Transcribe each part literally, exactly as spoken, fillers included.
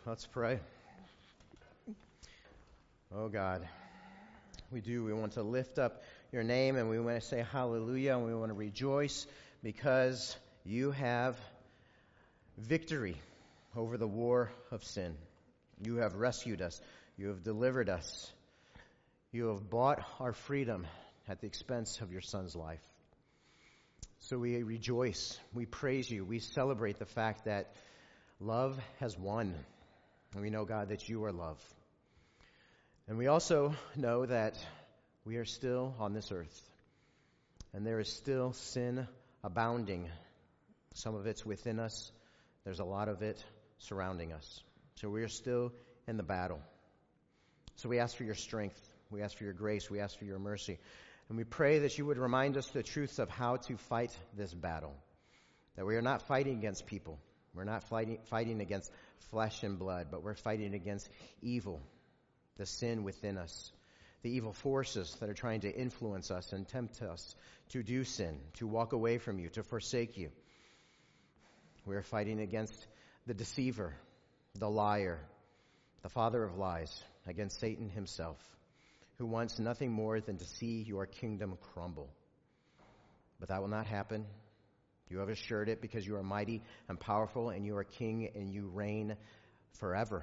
Let's pray. Oh God, we do. We want to lift up your name and we want to say hallelujah and we want to rejoice because you have victory over the war of sin. You have rescued us. You have delivered us. You have bought our freedom at the expense of your Son's life. So we rejoice. We praise you. We celebrate the fact that love has won. And we know, God, that you are love. And we also know that we are still on this earth. And there is still sin abounding. Some of it's within us. There's a lot of it surrounding us. So we are still in the battle. So we ask for your strength. We ask for your grace. We ask for your mercy. And we pray that you would remind us the truths of how to fight this battle. That we are not fighting against people. We're not fighting, fighting against flesh and blood, but we're fighting against evil, the sin within us, the evil forces that are trying to influence us and tempt us to do sin, to walk away from you, to forsake you. We are fighting against the deceiver, the liar, the father of lies, against Satan himself, who wants nothing more than to see your kingdom crumble. But that will not happen. You have assured it because you are mighty and powerful and you are king and you reign forever.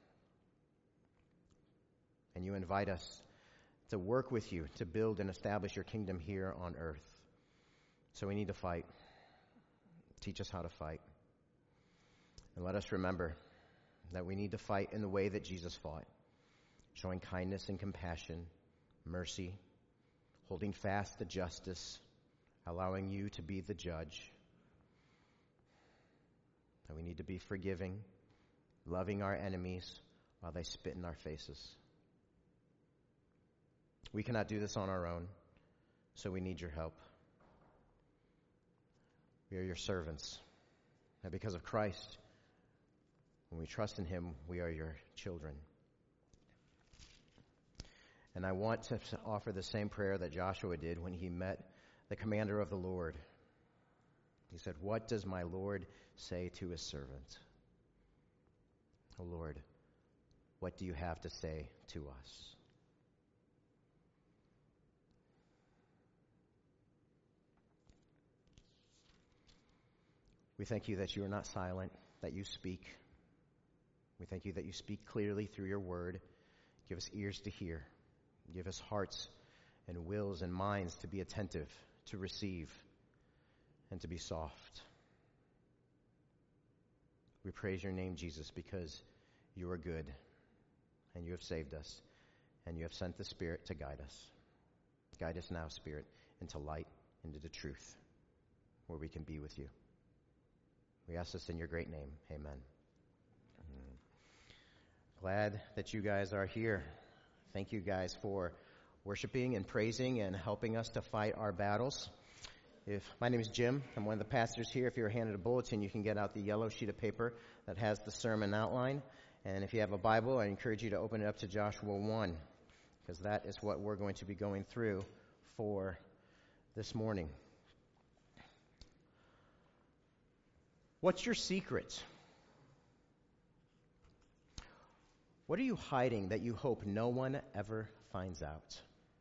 And you invite us to work with you to build and establish your kingdom here on earth. So we need to fight. Teach us how to fight. And let us remember that we need to fight in the way that Jesus fought, showing kindness and compassion, mercy, holding fast to justice, allowing you to be the judge. And we need to be forgiving, loving our enemies while they spit in our faces. We cannot do this on our own, so we need your help. We are your servants. And because of Christ, when we trust in him, we are your children. And I want to offer the same prayer that Joshua did when he met the commander of the Lord. He said, "What does my Lord say to his servant?" Oh Lord, what do you have to say to us? We thank you that you are not silent, that you speak. We thank you that you speak clearly through your word. Give us ears to hear. Give us hearts and wills and minds to be attentive, to receive, and to be soft. We praise your name, Jesus, because you are good, and you have saved us, and you have sent the Spirit to guide us. Guide us now, Spirit, into light, into the truth, where we can be with you. We ask this in your great name. Amen. Glad that you guys are here. Thank you guys for worshiping and praising and helping us to fight our battles. If my name is Jim, I'm one of the pastors here. If you're handed a bulletin, you can get out the yellow sheet of paper that has the sermon outline. And if you have a Bible, I encourage you to open it up to Joshua one, because that is what we're going to be going through for this morning. What's your secret? What are you hiding that you hope no one ever finds out?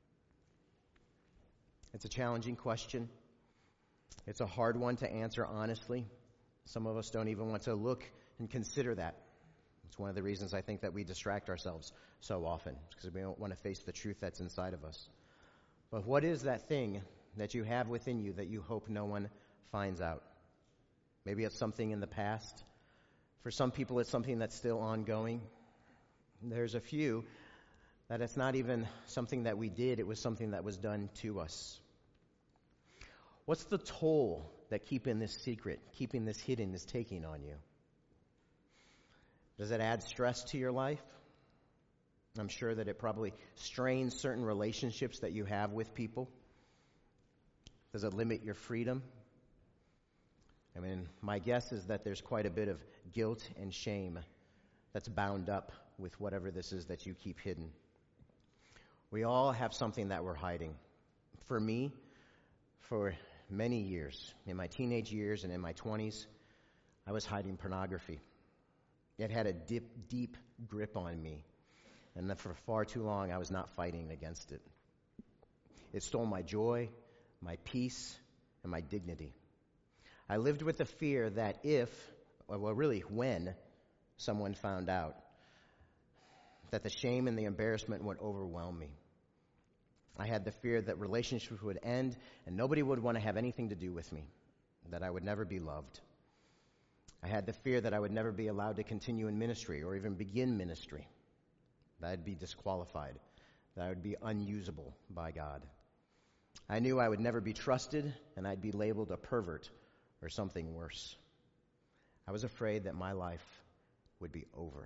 It's a challenging question. It's a hard one to answer honestly. Some of us don't even want to look and consider that. It's one of the reasons I think that we distract ourselves so often, because we don't want to face the truth that's inside of us. But what is that thing that you have within you that you hope no one finds out? Maybe it's something in the past. For some people, it's something that's still ongoing. There's a few that it's not even something that we did, it was something that was done to us. What's the toll that keeping this secret, keeping this hidden is taking on you? Does it add stress to your life? I'm sure that it probably strains certain relationships that you have with people. Does it limit your freedom? I mean, my guess is that there's quite a bit of guilt and shame that's bound up with whatever this is that you keep hidden. We all have something that we're hiding. For me, for many years, in my teenage years and in my twenties, I was hiding pornography. It had a deep, deep grip on me. And that for far too long, I was not fighting against it. It stole my joy, my peace, and my dignity. I lived with the fear that if, or well, really when, someone found out, that the shame and the embarrassment would overwhelm me. I had the fear that relationships would end and nobody would want to have anything to do with me, that I would never be loved. I had the fear that I would never be allowed to continue in ministry or even begin ministry, that I'd be disqualified, that I would be unusable by God. I knew I would never be trusted and I'd be labeled a pervert or something worse. I was afraid that my life would be over.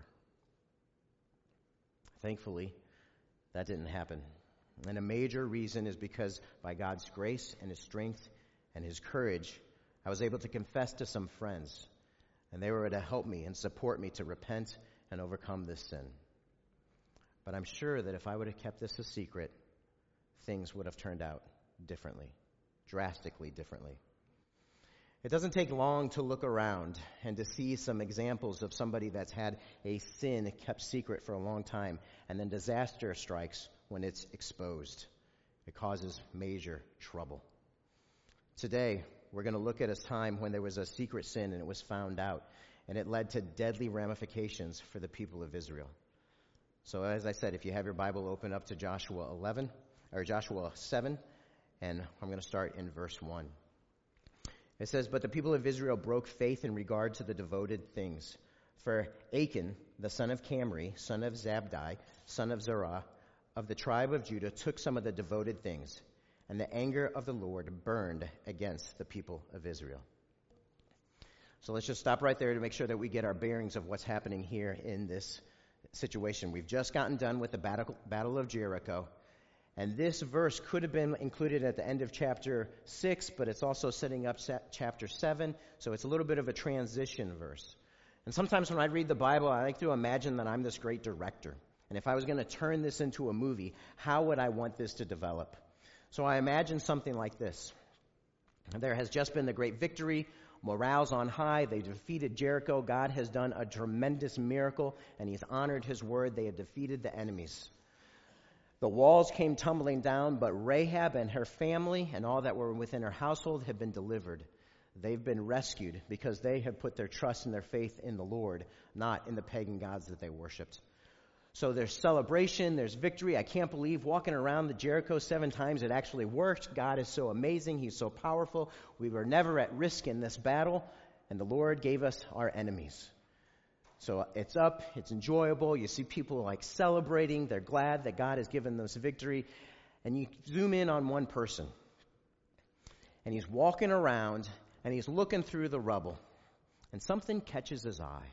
Thankfully, that didn't happen. And a major reason is because by God's grace and His strength and His courage, I was able to confess to some friends, and they were to help me and support me to repent and overcome this sin. But I'm sure that if I would have kept this a secret, things would have turned out differently, drastically differently. It doesn't take long to look around and to see some examples of somebody that's had a sin kept secret for a long time, and then disaster strikes when it's exposed. It causes major trouble. Today, we're going to look at a time when there was a secret sin and it was found out, and it led to deadly ramifications for the people of Israel. So as I said, if you have your Bible, open up to Joshua eleven, or Joshua seven, and I'm going to start in verse one. It says, "But the people of Israel broke faith in regard to the devoted things. For Achan, the son of Camri, son of Zabdi, son of Zerah, of the tribe of Judah, took some of the devoted things, and the anger of the Lord burned against the people of Israel." So let's just stop right there to make sure that we get our bearings of what's happening here in this situation. We've just gotten done with the battle, battle of Jericho. And this verse could have been included at the end of chapter six, but it's also setting up chapter seven, so it's a little bit of a transition verse. And sometimes when I read the Bible, I like to imagine that I'm this great director. And if I was going to turn this into a movie, how would I want this to develop? So I imagine something like this. There has just been the great victory, morale's on high, they defeated Jericho, God has done a tremendous miracle, and He's honored His word, they have defeated the enemies. The walls came tumbling down, but Rahab and her family and all that were within her household have been delivered. They've been rescued because they have put their trust and their faith in the Lord, not in the pagan gods that they worshipped. So there's celebration, there's victory. I can't believe walking around the Jericho seven times it actually worked. God is so amazing. He's so powerful. We were never at risk in this battle, and the Lord gave us our enemies. So it's up, it's enjoyable. You see people like celebrating. They're glad that God has given them victory. And you zoom in on one person. And he's walking around, and he's looking through the rubble. And something catches his eye.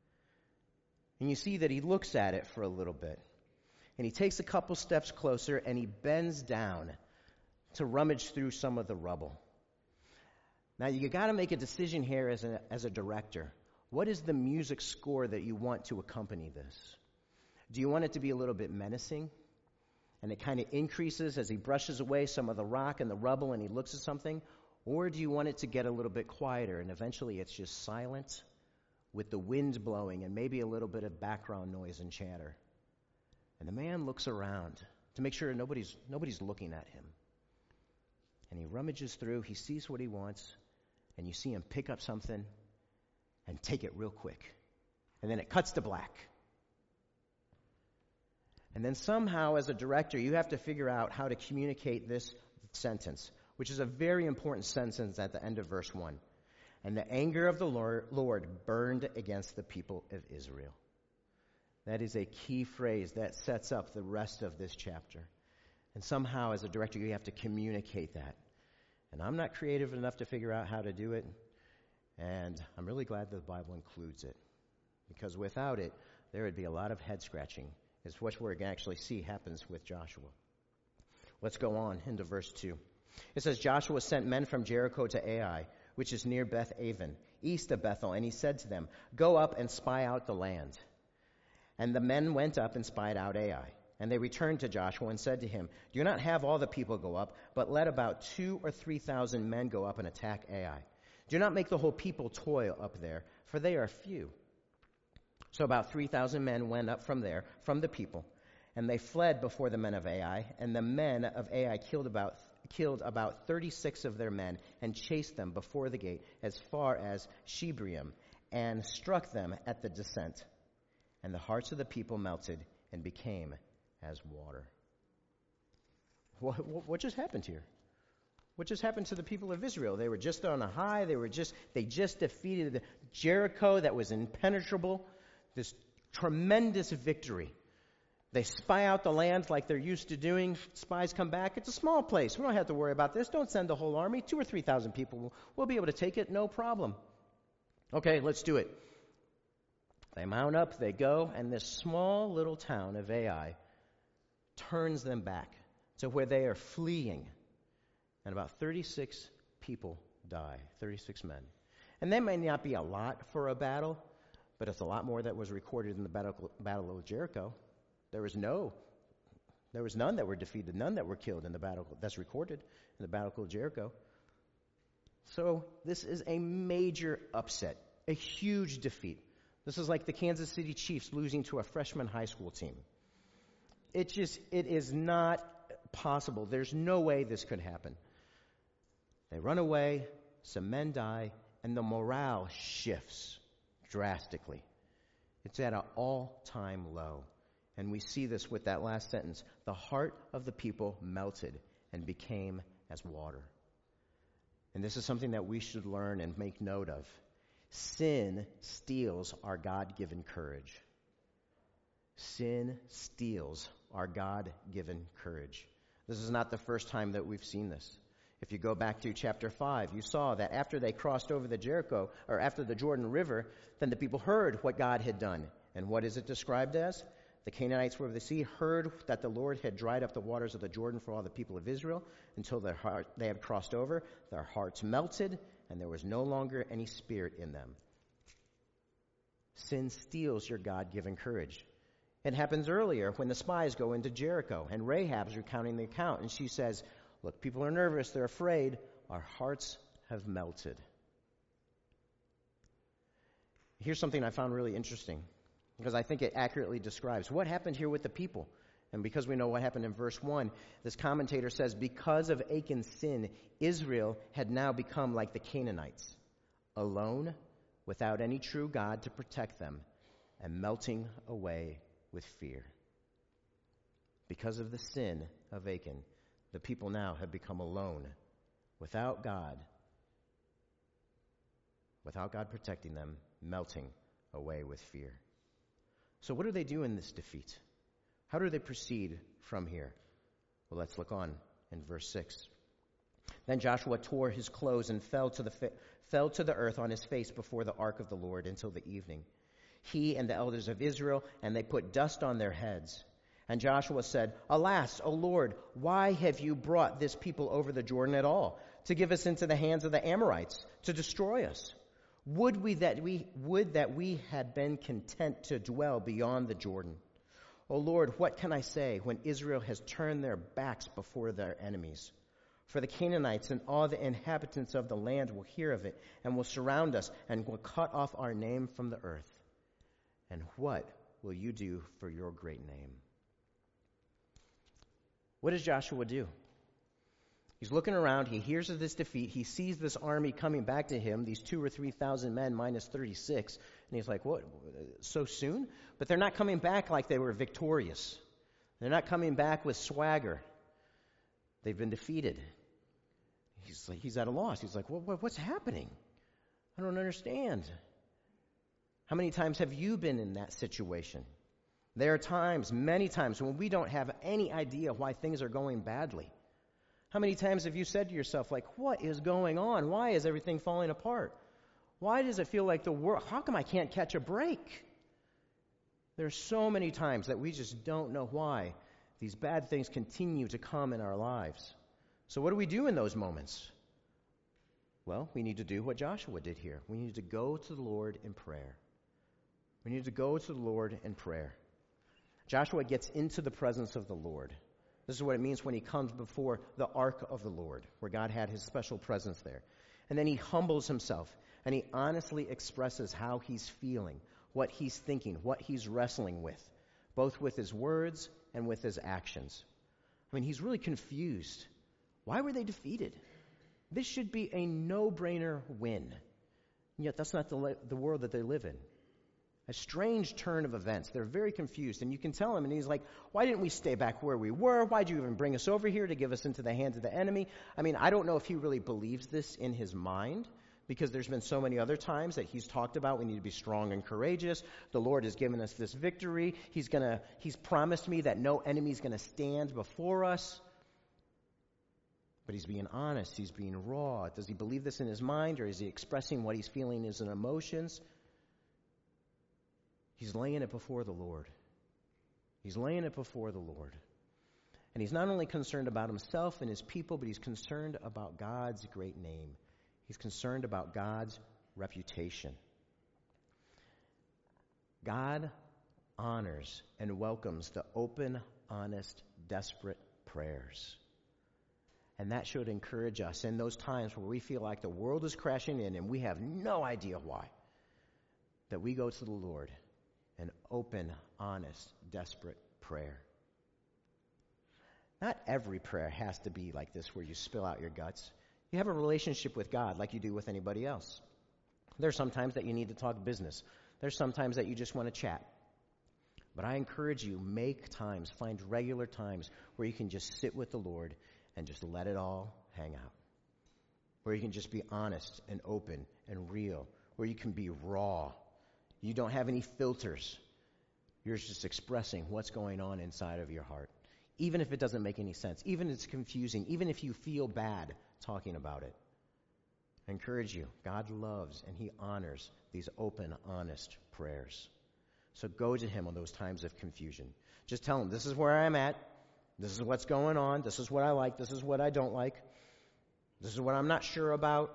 And you see that he looks at it for a little bit. And he takes a couple steps closer, and he bends down to rummage through some of the rubble. Now, you got to make a decision here as a, as a director. What is the music score that you want to accompany this? Do you want it to be a little bit menacing? And it kind of increases as he brushes away some of the rock and the rubble and he looks at something? Or do you want it to get a little bit quieter and eventually it's just silent with the wind blowing and maybe a little bit of background noise and chatter? And the man looks around to make sure nobody's, nobody's looking at him. And he rummages through, he sees what he wants, and you see him pick up something and take it real quick. And then it cuts to black. And then somehow, as a director, you have to figure out how to communicate this sentence, which is a very important sentence at the end of verse one. And the anger of the Lord burned against the people of Israel. That is a key phrase that sets up the rest of this chapter. And somehow, as a director, you have to communicate that. And I'm not creative enough to figure out how to do it. And I'm really glad that the Bible includes it. Because without it, there would be a lot of head scratching. It's what we're going to actually see happens with Joshua. Let's go on into verse two. It says, Joshua sent men from Jericho to Ai, which is near Beth Aven, east of Bethel, and he said to them, "Go up and spy out the land." And the men went up and spied out Ai. And they returned to Joshua and said to him, "Do not have all the people go up, but let about two or three thousand men go up and attack Ai. Do not make the whole people toil up there, for they are few." So about three thousand men went up from there, from the people, and they fled before the men of Ai, and the men of Ai killed about killed about thirty-six of their men and chased them before the gate as far as Shebrium and struck them at the descent. And the hearts of the people melted and became as water. What, what, what just happened here? What just happened to the people of Israel? They were just on a high. They were just they just defeated Jericho that was impenetrable. This tremendous victory. They spy out the land like they're used to doing. Spies come back. It's a small place. We don't have to worry about this. Don't send the whole army. Two or three thousand people. Will, we'll be able to take it. No problem. Okay, let's do it. They mount up. They go. And this small little town of Ai turns them back to where they are fleeing. And about thirty-six people die. thirty-six men. And that may not be a lot for a battle, but it's a lot more that was recorded in the battle, battle of Jericho. There was no, there was none that were defeated, none that were killed in the battle that's recorded in the battle of Jericho. So this is a major upset, a huge defeat. This is like the Kansas City Chiefs losing to a freshman high school team. It just, it is not possible. There's no way this could happen. They run away, some men die, and the morale shifts drastically. It's at an all-time low. And we see this with that last sentence. The heart of the people melted and became as water. And this is something that we should learn and make note of. Sin steals our God-given courage. Sin steals our God-given courage. This is not the first time that we've seen this. If you go back to chapter five, you saw that after they crossed over the Jericho, or after the Jordan River, then the people heard what God had done. And what is it described as? The Canaanites were of the sea heard that the Lord had dried up the waters of the Jordan for all the people of Israel until their heart, they had crossed over. Their hearts melted, and there was no longer any spirit in them. Sin steals your God-given courage. It happens earlier when the spies go into Jericho, and Rahab's recounting the account, and she says, look, people are nervous, they're afraid. Our hearts have melted. Here's something I found really interesting, because I think it accurately describes what happened here with the people. And because we know what happened in verse one, this commentator says, because of Achan's sin, Israel had now become like the Canaanites, alone, without any true God to protect them, and melting away with fear. Because of the sin of Achan, the people now have become alone, without God, without God protecting them, melting away with fear. So what do they do in this defeat? How do they proceed from here? Well, let's look on in verse six. Then Joshua tore his clothes and fell to the fa- fell to the earth on his face before the ark of the Lord until the evening. He and the elders of Israel, and they put dust on their heads. And Joshua said, Alas, O Lord, why have you brought this people over the Jordan at all, to give us into the hands of the Amorites, to destroy us? Would we that we would that we had been content to dwell beyond the Jordan. O Lord, what can I say when Israel has turned their backs before their enemies? For the Canaanites and all the inhabitants of the land will hear of it, and will surround us, and will cut off our name from the earth. And what will you do for your great name? What does Joshua do? He's looking around, he hears of this defeat, he sees this army coming back to him, these two or three thousand men minus thirty-six, and he's like, what, so soon? But they're not coming back like they were victorious. They're not coming back with swagger. They've been defeated. He's like, he's at a loss. He's like, what, what's happening? I don't understand. How many times have you been in that situation? There are times, many times, when we don't have any idea why things are going badly. How many times have you said to yourself, like, what is going on? Why is everything falling apart? Why does it feel like the world, how come I can't catch a break? There's so many times that we just don't know why these bad things continue to come in our lives. So what do we do in those moments? Well, we need to do what Joshua did here. We need to go to the Lord in prayer. We need to go to the Lord in prayer. Joshua gets into the presence of the Lord. This is what it means when he comes before the ark of the Lord, where God had his special presence there. And then he humbles himself, and he honestly expresses how he's feeling, what he's thinking, what he's wrestling with, both with his words and with his actions. I mean, he's really confused. Why were they defeated? This should be a no-brainer win. And yet that's not the, le- the world that they live in. A strange turn of events. They're very confused. And you can tell him, and he's like, why didn't we stay back where we were? Why'd you even bring us over here to give us into the hands of the enemy? I mean, I don't know if he really believes this in his mind, because there's been so many other times that he's talked about we need to be strong and courageous. The Lord has given us this victory. He's gonna, he's promised me that no enemy's going to stand before us. But he's being honest. He's being raw. Does he believe this in his mind, or is he expressing what he's feeling as in emotions? He's laying it before the Lord. He's laying it before the Lord. And he's not only concerned about himself and his people, but he's concerned about God's great name. He's concerned about God's reputation. God honors and welcomes the open, honest, desperate prayers. And that should encourage us in those times where we feel like the world is crashing in and we have no idea why, that we go to the Lord in open, honest, desperate prayer. Not every prayer has to be like this where you spill out your guts. You have a relationship with God like you do with anybody else. There's sometimes that you need to talk business. There's sometimes that you just want to chat. But I encourage you, make times, find regular times where you can just sit with the Lord and just let it all hang out. Where you can just be honest and open and real. Where you can be raw. You don't have any filters. You're just expressing what's going on inside of your heart. Even if it doesn't make any sense. Even if it's confusing. Even if you feel bad talking about it. I encourage you. God loves and he honors these open, honest prayers. So go to him on those times of confusion. Just tell him, this is where I'm at. This is what's going on. This is what I like. This is what I don't like. This is what I'm not sure about.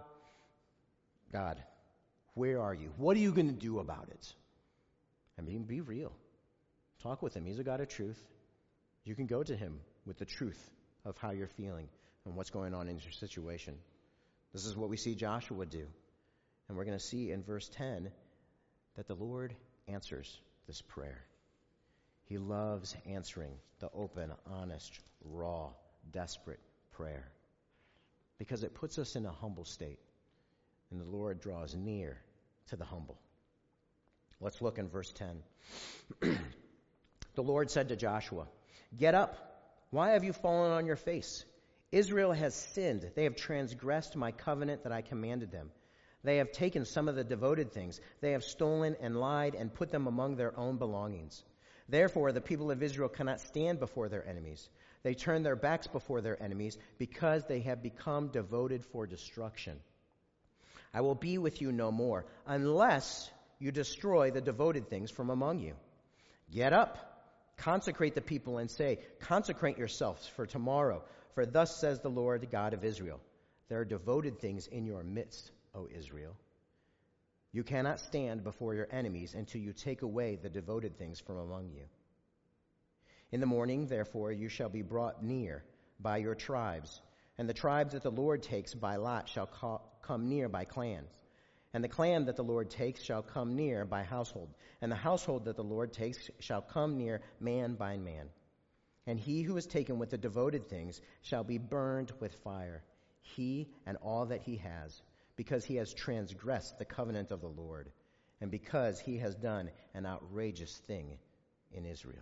God, where are you? What are you going to do about it? I mean, be real. Talk with him. He's a God of truth. You can go to him with the truth of how you're feeling and what's going on in your situation. This is what we see Joshua do. And we're going to see in verse ten that the Lord answers this prayer. He loves answering the open, honest, raw, desperate prayer because it puts us in a humble state. And the Lord draws near to the humble. Let's look in verse ten. The Lord said to Joshua, "Get up. Why have you fallen on your face? Israel has sinned. They have transgressed my covenant that I commanded them. They have taken some of the devoted things. They have stolen and lied and put them among their own belongings. Therefore, the people of Israel cannot stand before their enemies. They turn their backs before their enemies because they have become devoted for destruction. I will be with you no more unless you destroy the devoted things from among you. Get up, consecrate the people and say, consecrate yourselves for tomorrow, for thus says the Lord God of Israel. There are devoted things in your midst, O Israel. You cannot stand before your enemies until you take away the devoted things from among you. In the morning, therefore, you shall be brought near by your tribes, and the tribes that the Lord takes by lot shall ca- come near by clans. And the clan that the Lord takes shall come near by household, and the household that the Lord takes shall come near man by man. And he who is taken with the devoted things shall be burned with fire, he and all that he has, because he has transgressed the covenant of the Lord, and because he has done an outrageous thing in Israel."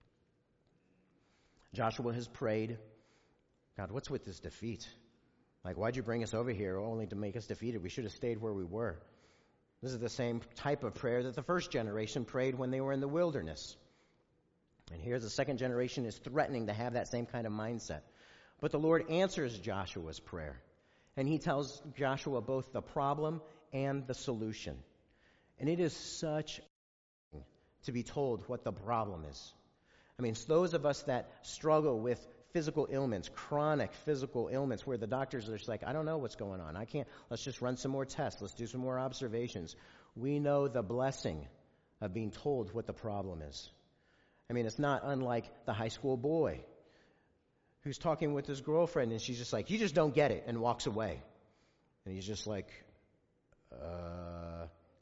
Joshua has prayed, God, what's with this defeat? Like, why'd you bring us over here only to make us defeated? We should have stayed where we were. This is the same type of prayer that the first generation prayed when they were in the wilderness. And here the second generation is threatening to have that same kind of mindset. But the Lord answers Joshua's prayer. And he tells Joshua both the problem and the solution. And it is such a thing to be told what the problem is. I mean, it's those of us that struggle with physical ailments, chronic physical ailments, where the doctors are just like, I don't know what's going on. I can't, let's just run some more tests. Let's do some more observations. We know the blessing of being told what the problem is. I mean, it's not unlike the high school boy who's talking with his girlfriend, and she's just like, you just don't get it, and walks away. And he's just like, uh,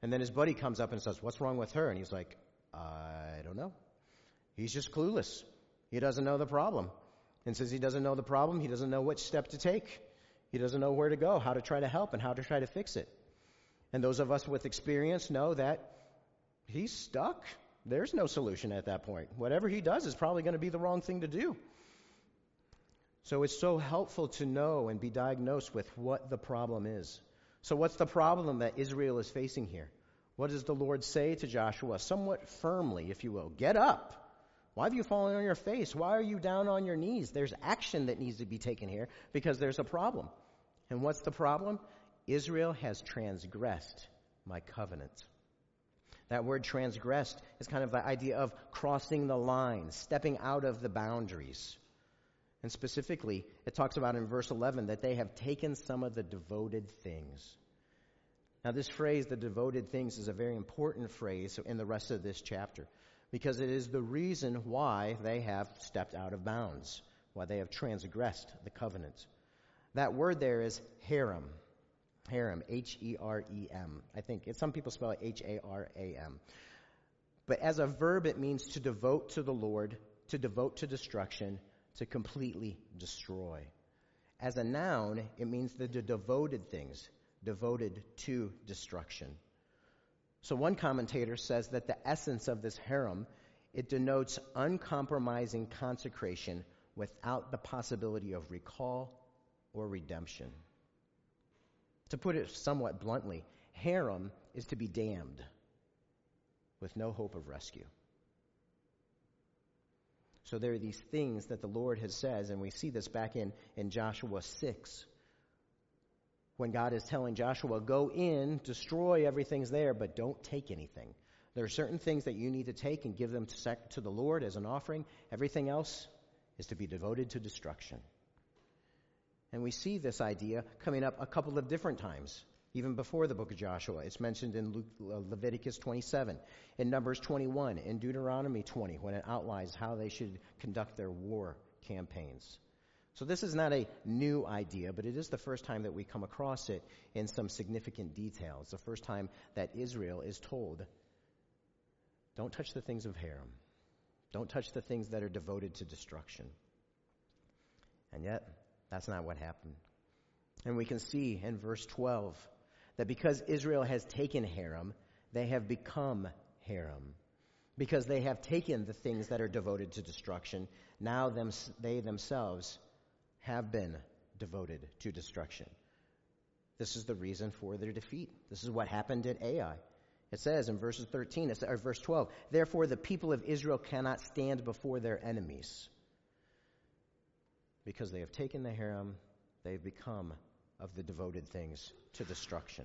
And then his buddy comes up and says, what's wrong with her? And he's like, I don't know. He's just clueless. He doesn't know the problem. And since he doesn't know the problem, he doesn't know which step to take. He doesn't know where to go, how to try to help, and how to try to fix it. And those of us with experience know that he's stuck. There's no solution at that point. Whatever he does is probably going to be the wrong thing to do. So it's so helpful to know and be diagnosed with what the problem is. So what's the problem that Israel is facing here? What does the Lord say to Joshua, somewhat firmly, if you will? Get up. Why have you fallen on your face? Why are you down on your knees? There's action that needs to be taken here because there's a problem. And what's the problem? Israel has transgressed my covenant. That word transgressed is kind of the idea of crossing the line, stepping out of the boundaries. And specifically, it talks about in verse eleven that they have taken some of the devoted things. Now this phrase, the devoted things, is a very important phrase in the rest of this chapter because it is the reason why they have stepped out of bounds, why they have transgressed the covenant. That word there is harem. Harem, H E R E M. I think it, some people spell it H A R A M. But as a verb, it means to devote to the Lord, to devote to destruction, to completely destroy. As a noun, it means the de- devoted things, devoted to destruction. So one commentator says that the essence of this harem, it denotes uncompromising consecration without the possibility of recall or redemption. To put it somewhat bluntly, harem is to be damned with no hope of rescue. So there are these things that the Lord has said, and we see this back in, in Joshua six, when God is telling Joshua, go in, destroy everything's there, but don't take anything. There are certain things that you need to take and give them to, sec- to the Lord as an offering. Everything else is to be devoted to destruction. And we see this idea coming up a couple of different times, even before the book of Joshua. It's mentioned in Luke, uh, Leviticus twenty-seven, in Numbers twenty-one, in Deuteronomy twenty, when it outlines how they should conduct their war campaigns. So this is not a new idea, but it is the first time that we come across it in some significant detail. It's the first time that Israel is told, don't touch the things of harem. Don't touch the things that are devoted to destruction. And yet, that's not what happened. And we can see in verse twelve that because Israel has taken harem, they have become harem. Because they have taken the things that are devoted to destruction, now them, they themselves have been devoted to destruction. This is the reason for their defeat. This is what happened at Ai. It says in verses thirteen, or verse twelve, therefore the people of Israel cannot stand before their enemies. Because they have taken the harem, they have become of the devoted things to destruction.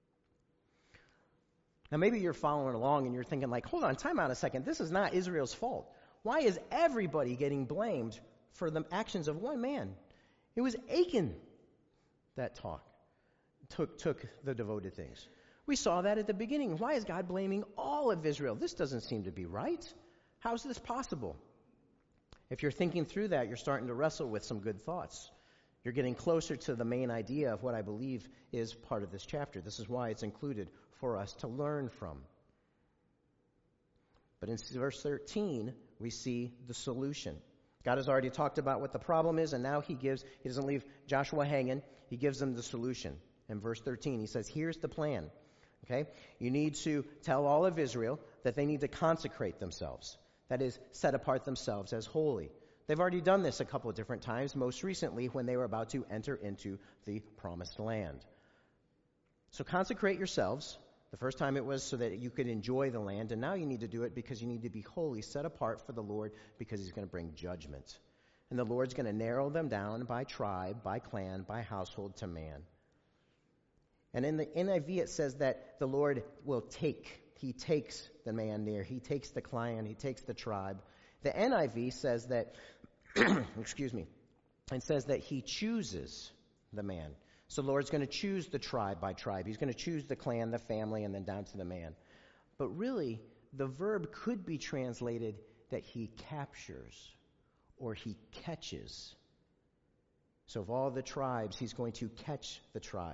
Now maybe you're following along and you're thinking like, hold on, time out a second. This is not Israel's fault. Why is everybody getting blamed for the actions of one man? It was Achan that talk, took, took the devoted things. We saw that at the beginning. Why is God blaming all of Israel? This doesn't seem to be right. How is this possible? If you're thinking through that, you're starting to wrestle with some good thoughts. You're getting closer to the main idea of what I believe is part of this chapter. This is why it's included for us to learn from. But in verse thirteen, we see the solution. God has already talked about what the problem is, and now he gives, he doesn't leave Joshua hanging. He gives them the solution. In verse thirteen, he says, here's the plan. Okay? You need to tell all of Israel that they need to consecrate themselves. That is, set apart themselves as holy. They've already done this a couple of different times, most recently when they were about to enter into the promised land. So consecrate yourselves. The first time it was so that you could enjoy the land, and now you need to do it because you need to be holy, set apart for the Lord, because he's going to bring judgment. And the Lord's going to narrow them down by tribe, by clan, by household to man. And in the N I V it says that the Lord will take. He takes the man near. He takes the clan. He takes the tribe. The N I V says that, excuse me, it says that he chooses the man. So the Lord's going to choose the tribe by tribe. He's going to choose the clan, the family, and then down to the man. But really, the verb could be translated that he captures or he catches. So of all the tribes, he's going to catch the tribe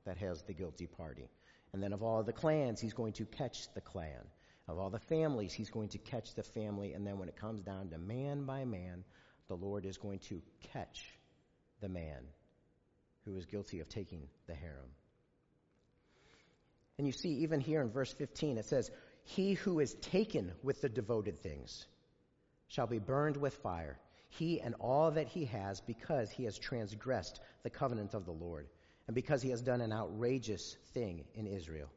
that has the guilty party. And then of all the clans, he's going to catch the clan. Of all the families, he's going to catch the family. And then when it comes down to man by man, the Lord is going to catch the man who is guilty of taking the harem. And you see, even here in verse fifteen, it says, he who is taken with the devoted things shall be burned with fire, he and all that he has, because he has transgressed the covenant of the Lord, and because he has done an outrageous thing in Israel.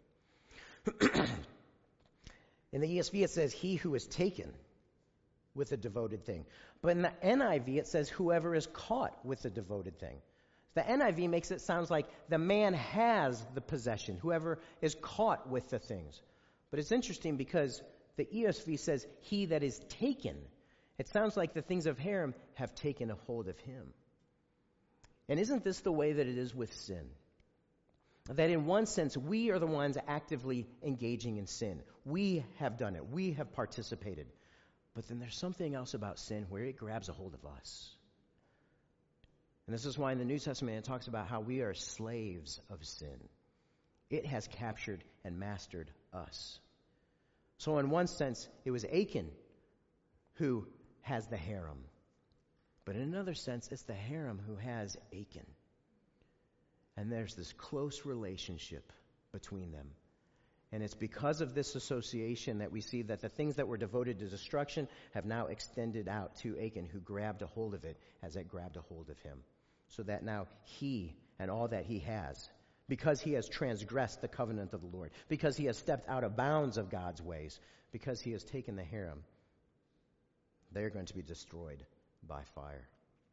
In the E S V, it says, he who is taken with a devoted thing. But in the N I V, it says, whoever is caught with a devoted thing. The N I V makes it sound like the man has the possession, whoever is caught with the things. But it's interesting because the E S V says, he that is taken. It sounds like the things of harem have taken a hold of him. And isn't this the way that it is with sin? That in one sense, we are the ones actively engaging in sin. We have done it. We have participated. But then there's something else about sin where it grabs a hold of us. And this is why in the New Testament it talks about how we are slaves of sin. It has captured and mastered us. So in one sense, it was Achan who has the harem. But in another sense, it's the harem who has Achan. And there's this close relationship between them. And it's because of this association that we see that the things that were devoted to destruction have now extended out to Achan, who grabbed a hold of it as it grabbed a hold of him. So that now he and all that he has, because he has transgressed the covenant of the Lord, because he has stepped out of bounds of God's ways, because he has taken the harem, they're going to be destroyed by fire.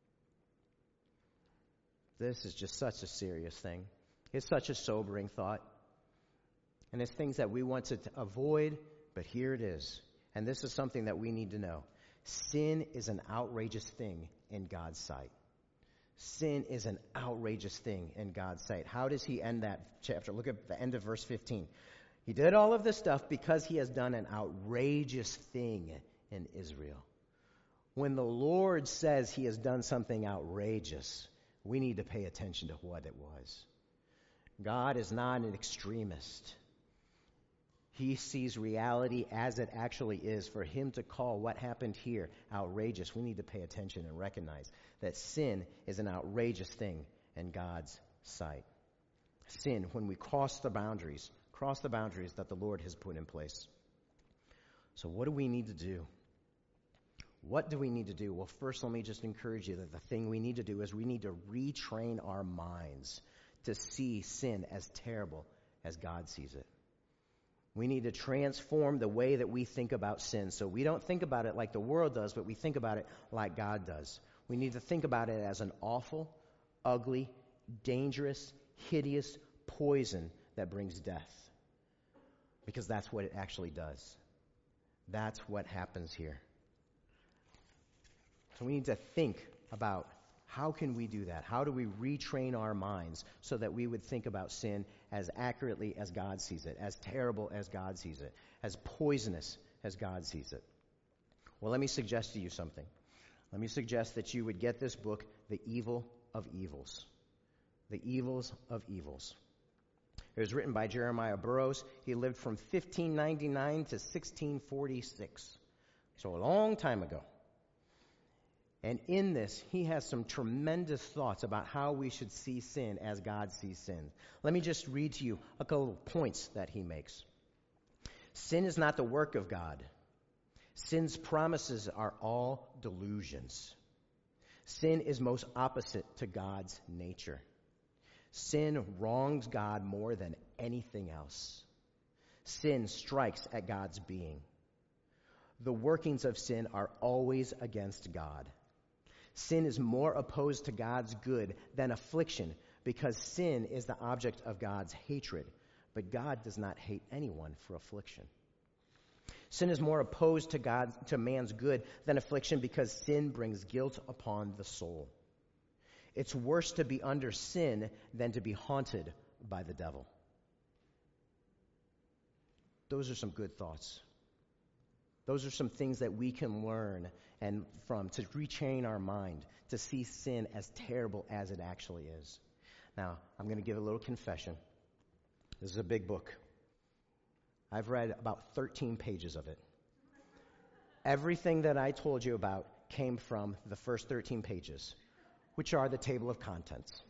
This is just such a serious thing. It's such a sobering thought. And it's things that we want to avoid, but here it is. And this is something that we need to know. Sin is an outrageous thing in God's sight. Sin is an outrageous thing in God's sight. How does he end that chapter? Look at the end of verse fifteen. He did all of this stuff because he has done an outrageous thing in Israel. When the Lord says he has done something outrageous, we need to pay attention to what it was. God is not an extremist. He sees reality as it actually is. For him to call what happened here outrageous, we need to pay attention and recognize that sin is an outrageous thing in God's sight. Sin, when we cross the boundaries, cross the boundaries that the Lord has put in place. So what do we need to do? What do we need to do? Well, first, let me just encourage you that the thing we need to do is we need to retrain our minds to see sin as terrible as God sees it. We need to transform the way that we think about sin. So we don't think about it like the world does, but we think about it like God does. We need to think about it as an awful, ugly, dangerous, hideous poison that brings death. Because that's what it actually does. That's what happens here. So we need to think about how can we do that? How do we retrain our minds so that we would think about sin as accurately as God sees it, as terrible as God sees it, as poisonous as God sees it? Well, let me suggest to you something. Let me suggest that you would get this book, The Evil of Evils. The Evils of Evils. It was written by Jeremiah Burroughs. He lived from fifteen ninety-nine to sixteen forty-six. So a long time ago. And in this, he has some tremendous thoughts about how we should see sin as God sees sin. Let me just read to you a couple of points that he makes. Sin is not the work of God. Sin's promises are all delusions. Sin is most opposite to God's nature. Sin wrongs God more than anything else. Sin strikes at God's being. The workings of sin are always against God. Sin is more opposed to God's good than affliction because sin is the object of God's hatred. But God does not hate anyone for affliction. Sin is more opposed to God, to man's good than affliction because sin brings guilt upon the soul. It's worse to be under sin than to be haunted by the devil. Those are some good thoughts. Those are some things that we can learn and from to retrain our mind to see sin as terrible as it actually is. Now, I'm going to give a little confession. This is a big book. I've read about thirteen pages of it. Everything that I told you about came from the first thirteen pages, which are the table of contents.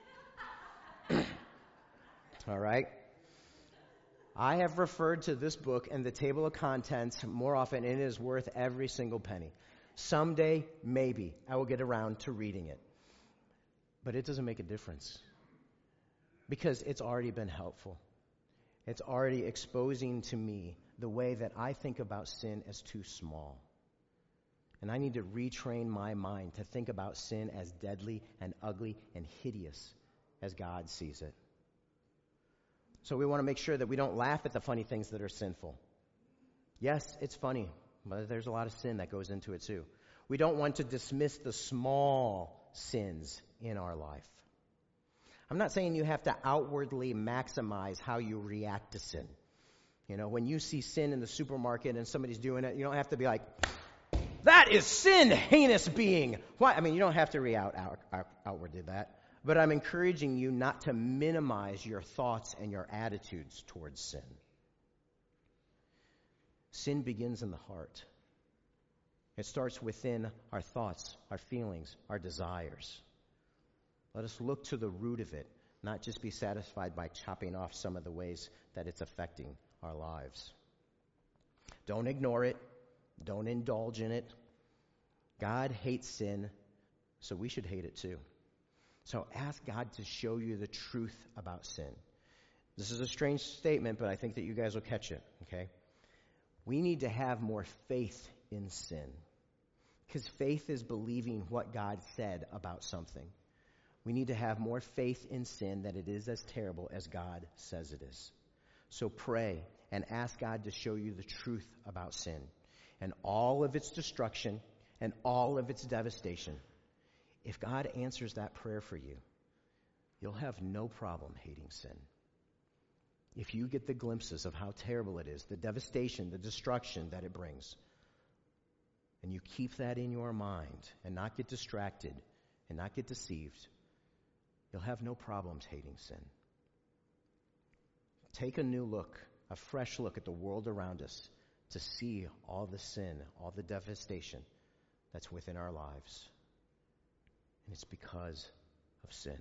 All right? I have referred to this book and the table of contents more often, and it is worth every single penny. Someday, maybe, I will get around to reading it. But it doesn't make a difference because it's already been helpful. It's already exposing to me the way that I think about sin as too small. And I need to retrain my mind to think about sin as deadly and ugly and hideous as God sees it. So we want to make sure that we don't laugh at the funny things that are sinful. Yes, it's funny, but there's a lot of sin that goes into it too. We don't want to dismiss the small sins in our life. I'm not saying you have to outwardly maximize how you react to sin. You know, when you see sin in the supermarket and somebody's doing it, you don't have to be like, that is sin, heinous being. Why? I mean, you don't have to react out, out, outwardly that. But I'm encouraging you not to minimize your thoughts and your attitudes towards sin. Sin begins in the heart. It starts within our thoughts, our feelings, our desires. Let us look to the root of it, not just be satisfied by chopping off some of the ways that it's affecting our lives. Don't ignore it. Don't indulge in it. God hates sin, so we should hate it too. So ask God to show you the truth about sin. This is a strange statement, but I think that you guys will catch it, okay? We need to have more faith in sin. Because faith is believing what God said about something. We need to have more faith in sin that it is as terrible as God says it is. So pray and ask God to show you the truth about sin and all of its destruction and all of its devastation. If God answers that prayer for you, you'll have no problem hating sin. If you get the glimpses of how terrible it is, the devastation, the destruction that it brings, and you keep that in your mind and not get distracted and not get deceived, you'll have no problems hating sin. Take a new look, a fresh look at the world around us to see all the sin, all the devastation that's within our lives. And it's because of sin.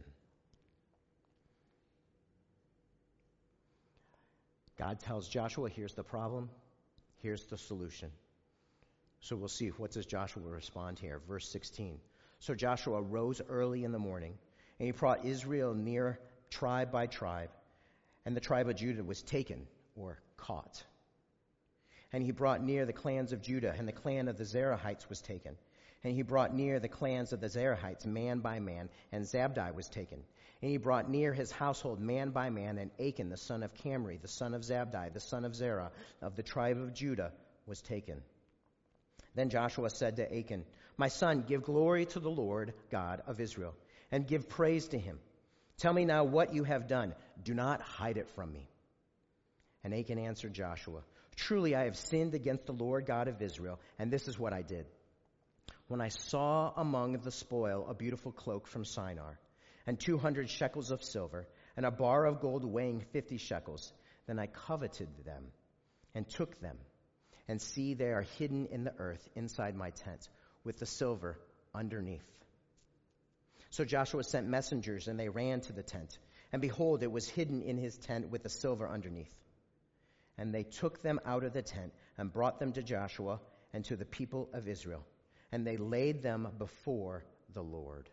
God tells Joshua, here's the problem, here's the solution. So we'll see, what does Joshua respond here? Verse sixteen. So Joshua rose early in the morning, and he brought Israel near tribe by tribe, and the tribe of Judah was taken, or caught. And he brought near the clans of Judah, and the clan of the Zerahites was taken. And he brought near the clans of the Zerahites, man by man, and Zabdi was taken. And he brought near his household, man by man, and Achan, the son of Camri, the son of Zabdi, the son of Zerah, of the tribe of Judah, was taken. Then Joshua said to Achan, my son, give glory to the Lord God of Israel, and give praise to him. Tell me now what you have done. Do not hide it from me. And Achan answered Joshua, truly I have sinned against the Lord God of Israel, and this is what I did. When I saw among the spoil a beautiful cloak from Shinar, and two hundred shekels of silver, and a bar of gold weighing fifty shekels, then I coveted them, and took them. And see, they are hidden in the earth inside my tent, with the silver underneath. So Joshua sent messengers, and they ran to the tent. And behold, it was hidden in his tent with the silver underneath. And they took them out of the tent, and brought them to Joshua and to the people of Israel. And they laid them before the Lord.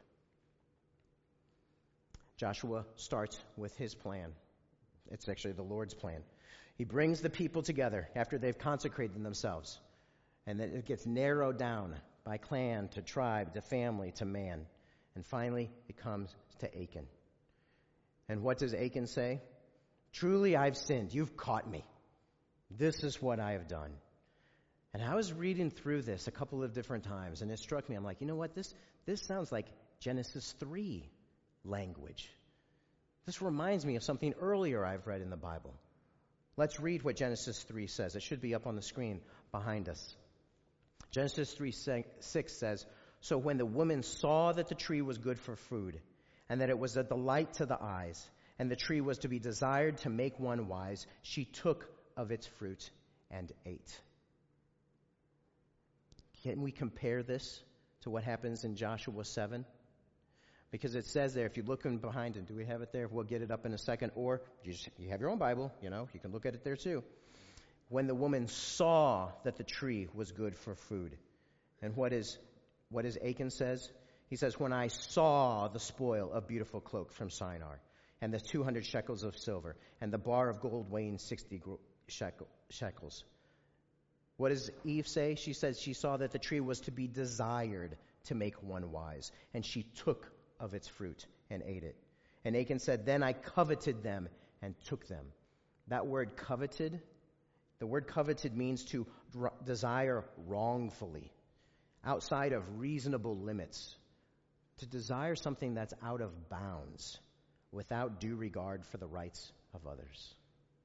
Joshua starts with his plan. It's actually the Lord's plan. He brings the people together after they've consecrated themselves. And then it gets narrowed down by clan to tribe to family to man. And finally, it comes to Achan. And what does Achan say? Truly I've sinned. You've caught me. This is what I have done. And I was reading through this a couple of different times, and it struck me. I'm like, you know what? This this sounds like Genesis three language. This reminds me of something earlier I've read in the Bible. Let's read what Genesis three says. It should be up on the screen behind us. Genesis three six says, so when the woman saw that the tree was good for food, and that it was a delight to the eyes, and the tree was to be desired to make one wise, she took of its fruit and ate. Can we compare this to what happens in Joshua seven? Because it says there, if you look in behind it, do we have it there? We'll get it up in a second. Or you, just, you have your own Bible, you know, you can look at it there too. When the woman saw that the tree was good for food. And what is what is Achan says? He says, when I saw the spoil of beautiful cloak from Shinar, and the two hundred shekels of silver, and the bar of gold weighing sixty shekel, shekels. What does Eve say? She says she saw that the tree was to be desired to make one wise, and she took of its fruit and ate it. And Achan said, then I coveted them and took them. That word coveted, the word coveted means to dr- desire wrongfully, outside of reasonable limits, to desire something that's out of bounds, without due regard for the rights of others.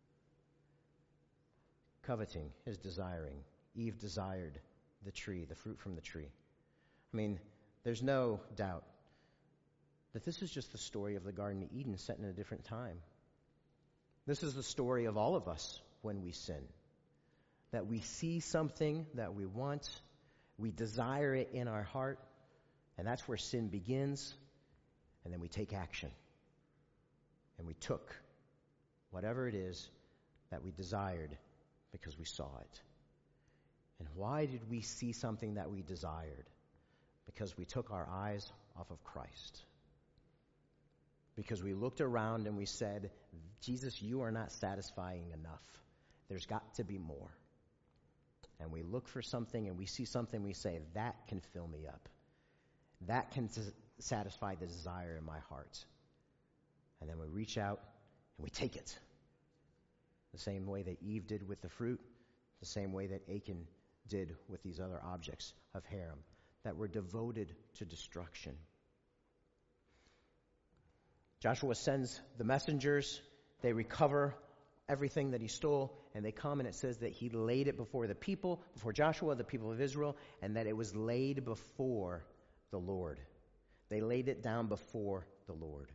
Coveting is desiring. Eve desired the tree, the fruit from the tree. I mean, there's no doubt that this is just the story of the Garden of Eden set in a different time. This is the story of all of us when we sin. That we see something that we want, we desire it in our heart, and that's where sin begins, and then we take action. And we took whatever it is that we desired because we saw it. And why did we see something that we desired? Because we took our eyes off of Christ. Because we looked around and we said, Jesus, you are not satisfying enough. There's got to be more. And we look for something and we see something, we say, that can fill me up. That can t- satisfy the desire in my heart. And then we reach out and we take it. The same way that Eve did with the fruit, the same way that Achan did with these other objects of harem that were devoted to destruction. Joshua sends the messengers. They recover everything that he stole, and they come, and it says that he laid it before the people, before Joshua, the people of Israel, and that it was laid before the Lord. They laid it down before the Lord.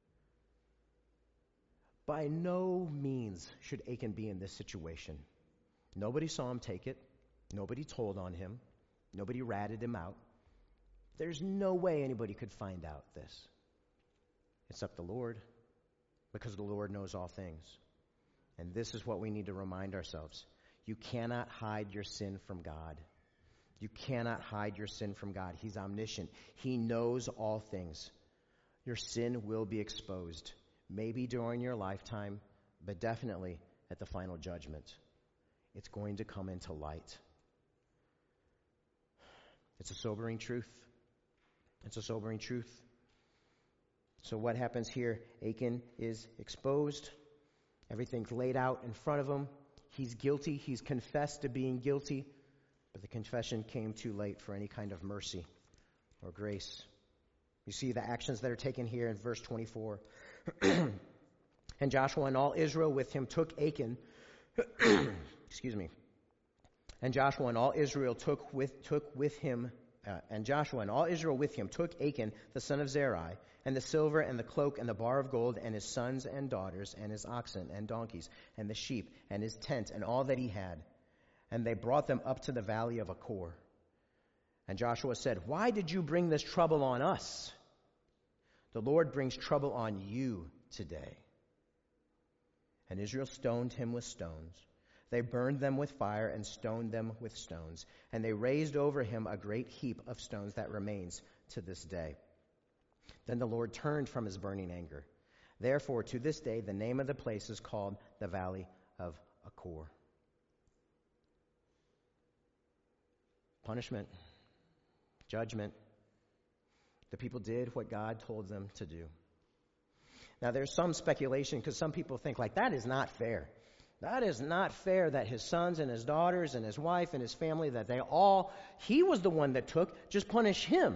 By no means should Achan be in this situation. Nobody saw him take it. Nobody told on him. Nobody ratted him out. There's no way anybody could find out this, except the Lord, because the Lord knows all things. And this is what we need to remind ourselves. You cannot hide your sin from God. You cannot hide your sin from God. He's omniscient. He knows all things. Your sin will be exposed. Maybe during your lifetime, but definitely at the final judgment. It's going to come into light. It's a sobering truth. It's a sobering truth. So what happens here? Achan is exposed. Everything's laid out in front of him. He's guilty. He's confessed to being guilty. But the confession came too late for any kind of mercy or grace. You see the actions that are taken here in verse twenty-four. And Joshua and all Israel with him took Achan. Excuse me. And Joshua and all Israel took with took with him. Uh, and Joshua and all Israel with him took Achan, the son of Zerai, and the silver and the cloak and the bar of gold and his sons and daughters and his oxen and donkeys and the sheep and his tent and all that he had. And they brought them up to the valley of Achor. And Joshua said, why did you bring this trouble on us? The Lord brings trouble on you today. And Israel stoned him with stones. They burned them with fire and stoned them with stones. And they raised over him a great heap of stones that remains to this day. Then the Lord turned from his burning anger. Therefore, to this day, the name of the place is called the Valley of Achor. Punishment. Judgment. The people did what God told them to do. Now, there's some speculation because some people think, like, that is not fair. That is not fair that his sons and his daughters and his wife and his family, that they all, he was the one that took, just punish him.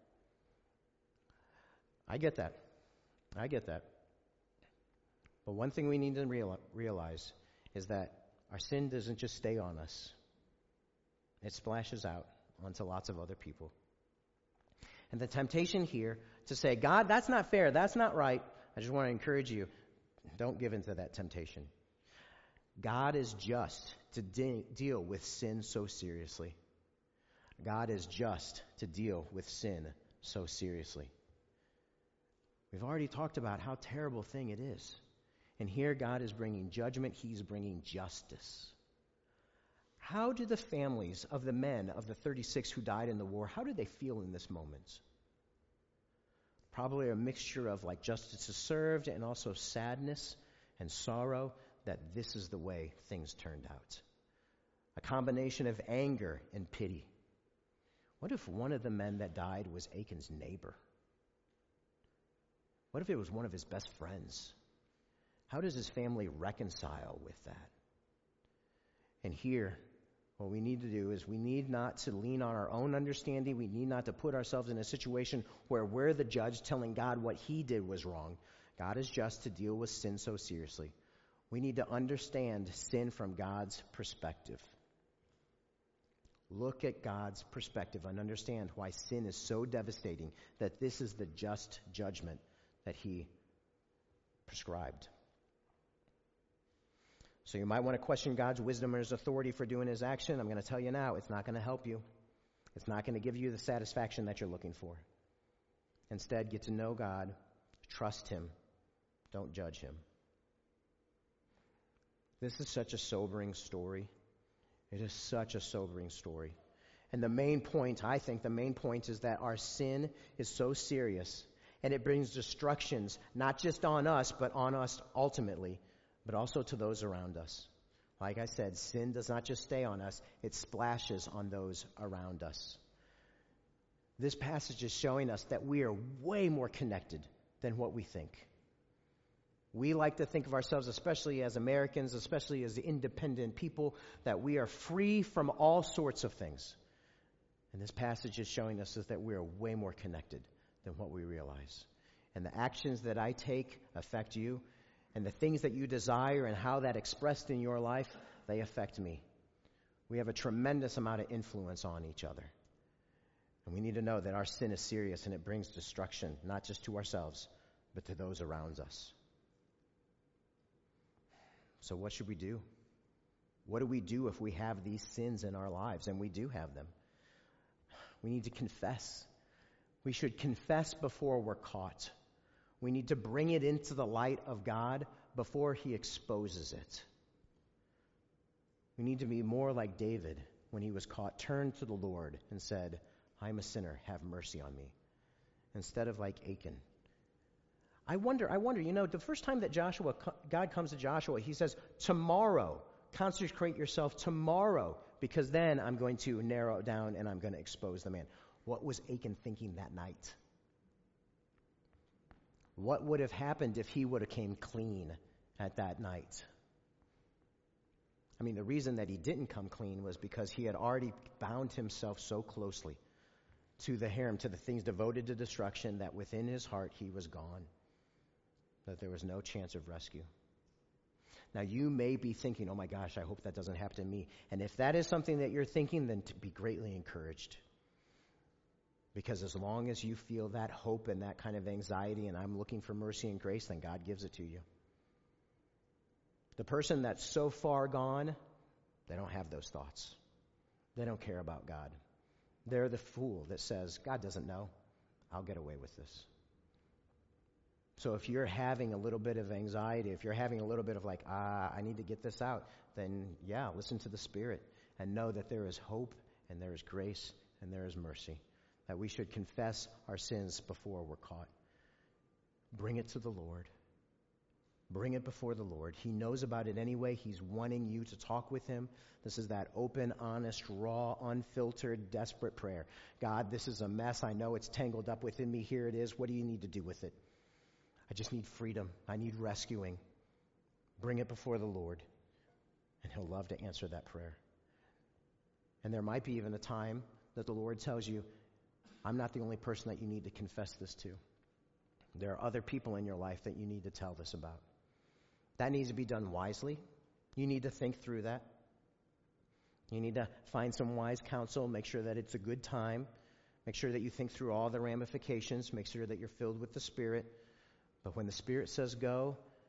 I get that. I get that. But one thing we need to real, realize is that our sin doesn't just stay on us. It splashes out onto lots of other people. And the temptation here to say, God, that's not fair, that's not right, I just want to encourage you, don't give in to that temptation. God is just to de- deal with sin so seriously. God is just to deal with sin so seriously. We've already talked about how terrible a thing it is. And here God is bringing judgment. He's bringing justice. How do the families of the men of the thirty-six who died in the war, how do they feel in this moment? Probably a mixture of like justice is served and also sadness and sorrow that this is the way things turned out. A combination of anger and pity. What if one of the men that died was Achan's neighbor? What if it was one of his best friends? How does his family reconcile with that? And here, what we need to do is we need not to lean on our own understanding. We need not to put ourselves in a situation where we're the judge telling God what he did was wrong. God is just to deal with sin so seriously. We need to understand sin from God's perspective. Look at God's perspective and understand why sin is so devastating, that this is the just judgment that he prescribed. So you might want to question God's wisdom or his authority for doing his action. I'm going to tell you now, it's not going to help you. It's not going to give you the satisfaction that you're looking for. Instead, get to know God, trust him, don't judge him. This is such a sobering story. It is such a sobering story. And the main point, I think, the main point is that our sin is so serious, and it brings destructions, not just on us, but on us ultimately, but also to those around us. Like I said, sin does not just stay on us, it splashes on those around us. This passage is showing us that we are way more connected than what we think. We like to think of ourselves, especially as Americans, especially as independent people, that we are free from all sorts of things. And this passage is showing us is that we are way more connected than what we realize. And the actions that I take affect you, and the things that you desire and how that expressed in your life, they affect me. We have a tremendous amount of influence on each other. And we need to know that our sin is serious and it brings destruction, not just to ourselves, but to those around us. So what should we do? What do we do if we have these sins in our lives? And we do have them. We need to confess. We should confess before we're caught. We need to bring it into the light of God before he exposes it. We need to be more like David when he was caught, turned to the Lord and said, I'm a sinner, have mercy on me. Instead of like Achan. I wonder, I wonder, you know, the first time that Joshua, God comes to Joshua, he says, tomorrow, consecrate yourself tomorrow, because then I'm going to narrow it down and I'm going to expose the man. What was Achan thinking that night? What would have happened if he would have came clean at that night? I mean, the reason that he didn't come clean was because he had already bound himself so closely to the harem, to the things devoted to destruction, that within his heart he was gone. That there was no chance of rescue. Now you may be thinking, oh my gosh, I hope that doesn't happen to me. And if that is something that you're thinking, then to be greatly encouraged. Because as long as you feel that hope and that kind of anxiety, and I'm looking for mercy and grace, then God gives it to you. The person that's so far gone, they don't have those thoughts. They don't care about God. They're the fool that says, God doesn't know. I'll get away with this. So if you're having a little bit of anxiety, if you're having a little bit of like, ah, I need to get this out, then yeah, listen to the Spirit and know that there is hope and there is grace and there is mercy. That we should confess our sins before we're caught. Bring it to the Lord. Bring it before the Lord. He knows about it anyway. He's wanting you to talk with him. This is that open, honest, raw, unfiltered, desperate prayer. God, this is a mess. I know it's tangled up within me. Here it is. What do you need to do with it? I just need freedom. I need rescuing. Bring it before the Lord, and he'll love to answer that prayer. And there might be even a time that the Lord tells you, I'm not the only person that you need to confess this to. There are other people in your life that you need to tell this about. That needs to be done wisely. You need to think through that. You need to find some wise counsel. Make sure that it's a good time. Make sure that you think through all the ramifications. Make sure that you're filled with the Spirit. But when the Spirit says go,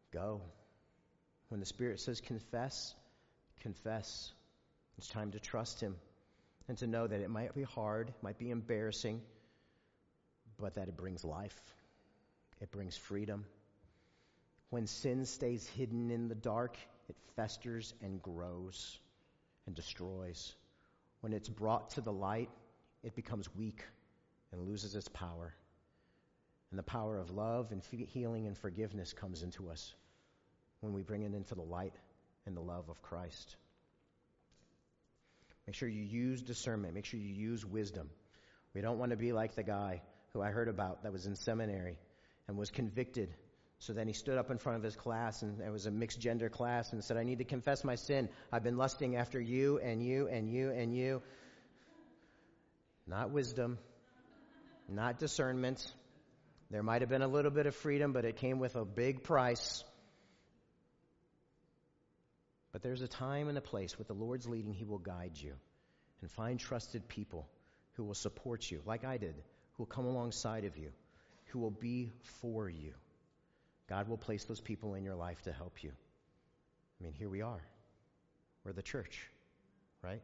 Go. When the Spirit says confess, confess. It's time to trust Him and to know that it might be hard, it might be embarrassing, but that it brings life. It brings freedom. When sin stays hidden in the dark, it festers and grows and destroys. When it's brought to the light, it becomes weak and loses its power. And the power of love and healing and forgiveness comes into us when we bring it into the light and the love of Christ. Make sure you use discernment. Make sure you use wisdom. We don't want to be like the guy who I heard about that was in seminary and was convicted. So then he stood up in front of his class, and it was a mixed gender class, and said, I need to confess my sin. I've been lusting after you and you and you and you. Not wisdom. Not discernment. There might have been a little bit of freedom, but it came with a big price. But there's a time and a place with the Lord's leading. He will guide you and find trusted people who will support you, like I did, who will come alongside of you, who will be for you. God will place those people in your life to help you. I mean, here we are. We're the church, right?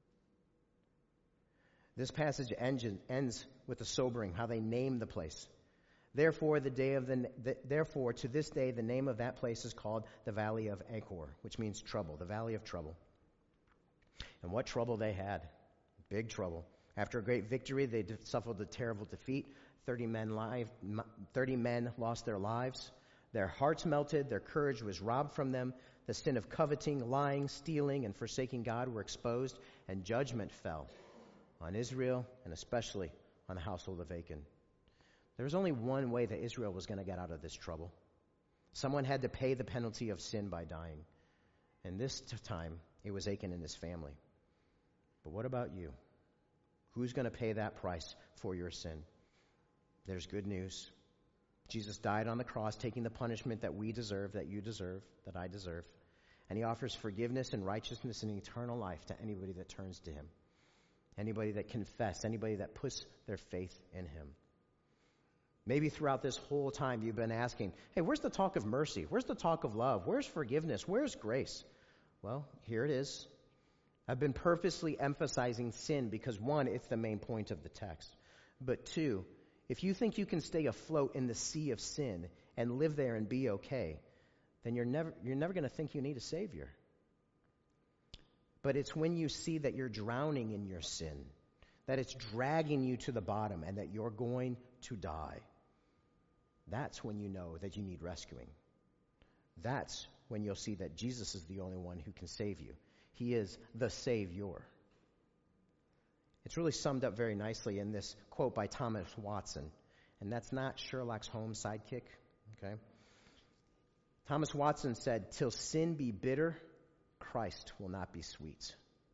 This passage ends with a sobering, how they name the place. Therefore, the day of the, the therefore to this day the name of that place is called the Valley of Achor, which means trouble, the Valley of Trouble. And what trouble they had. Big trouble. After a great victory, they suffered a terrible defeat. Thirty men, live, thirty men lost their lives. Their hearts melted. Their courage was robbed from them. The sin of coveting, lying, stealing, and forsaking God were exposed, and judgment fell on Israel and especially on the household of Achan. There was only one way that Israel was going to get out of this trouble. Someone had to pay the penalty of sin by dying. And this time, it was Achan and his family. But what about you? Who's going to pay that price for your sin? There's good news. Jesus died on the cross, taking the punishment that we deserve, that you deserve, that I deserve. And He offers forgiveness and righteousness and eternal life to anybody that turns to Him. Anybody that confesses, anybody that puts their faith in Him. Maybe throughout this whole time you've been asking, hey, where's the talk of mercy? Where's the talk of love? Where's forgiveness? Where's grace? Well, here it is. I've been purposely emphasizing sin because, one, it's the main point of the text. But two, if you think you can stay afloat in the sea of sin and live there and be okay, then you're never you're never going to think you need a Savior. But it's when you see that you're drowning in your sin, that it's dragging you to the bottom and that you're going to die. That's when you know that you need rescuing. That's when you'll see that Jesus is the only one who can save you. He is the Savior. It's really summed up very nicely in this quote by Thomas Watson. And that's not Sherlock Holmes' sidekick. Okay? Thomas Watson said, "Till sin be bitter, Christ will not be sweet."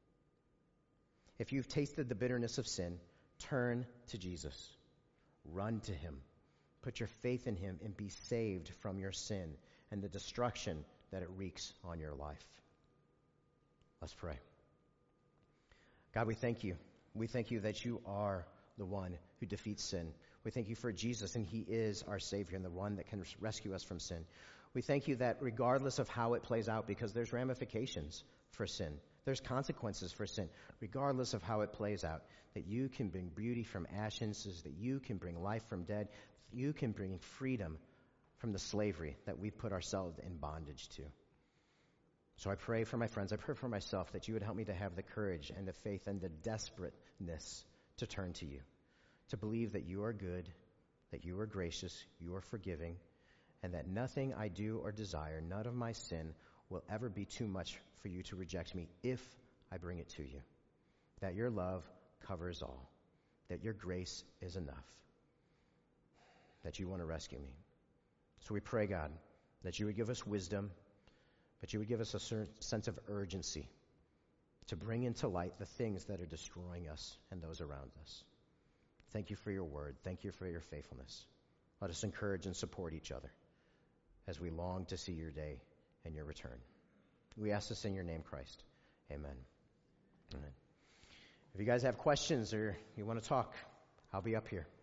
If you've tasted the bitterness of sin, turn to Jesus. Run to Him. Put your faith in Him and be saved from your sin and the destruction that it wreaks on your life. Let's pray. God, we thank you. We thank you that you are the one who defeats sin. We thank you for Jesus, and He is our Savior and the one that can rescue us from sin. We thank you that regardless of how it plays out, because there's ramifications for sin, there's consequences for sin, regardless of how it plays out, that you can bring beauty from ashes, that you can bring life from dead, that you can bring freedom from the slavery that we put ourselves in bondage to. So I pray for my friends, I pray for myself, that you would help me to have the courage and the faith and the desperateness to turn to you, to believe that you are good, that you are gracious, you are forgiving, and that nothing I do or desire, none of my sin, will ever be too much for you to reject me if I bring it to you. That your love covers all, that your grace is enough, that you want to rescue me. So we pray, God, that you would give us wisdom, but you would give us a certain sense of urgency to bring into light the things that are destroying us and those around us. Thank you for your word. Thank you for your faithfulness. Let us encourage and support each other as we long to see your day and your return. We ask this in your name, Christ. Amen. Amen. If you guys have questions or you want to talk, I'll be up here.